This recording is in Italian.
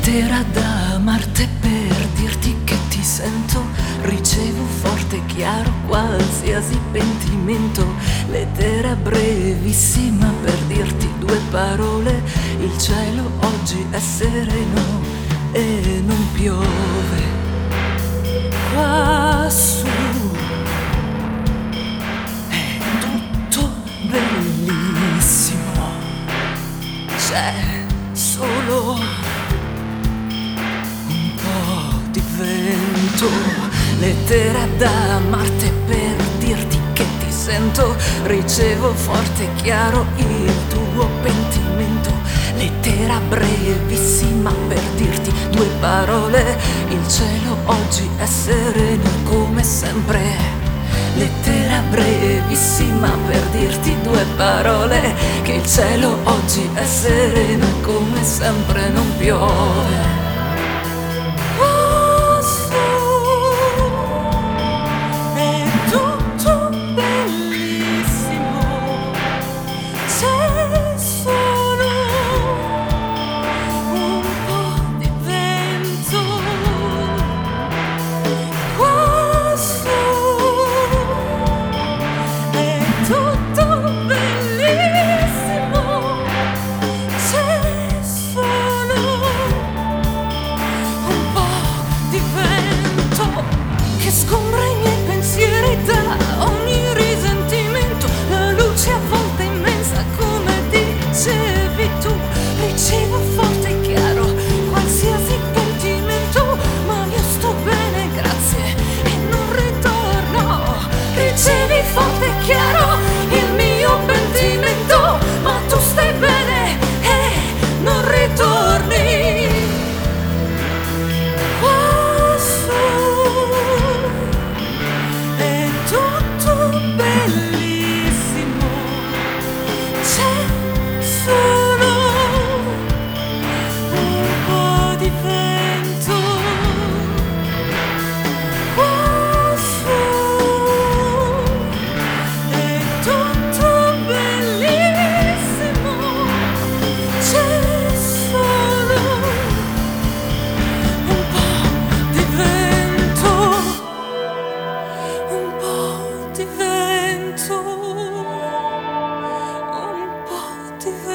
Lettera da Marte per dirti che ti sento, ricevo forte e chiaro qualsiasi pentimento. Lettera brevissima per dirti due parole: il cielo oggi è sereno e non piove. Quassù è tutto bellissimo, c'è solo di vento. Lettera da Marte per dirti che ti sento, ricevo forte e chiaro il tuo pentimento. Lettera brevissima per dirti due parole: il cielo oggi è sereno come sempre. Lettera brevissima per dirti due parole: che il cielo oggi è sereno e come sempre non piove. Sgombra i miei pensieri da ogni risentimento. La luce a volte immensa, come dicevi tu. Ricevo forte e chiaro qualsiasi pentimento, ma io sto bene, grazie, e non ritorno. Ricevi forte e chiaro il mio pentimento, ma tu stai bene e non ritorni. Bellissimo, c'è solo un po' di vento. Quassù è tutto bellissimo, c'è solo un po' di vento, un po' di vento, un po' di vento.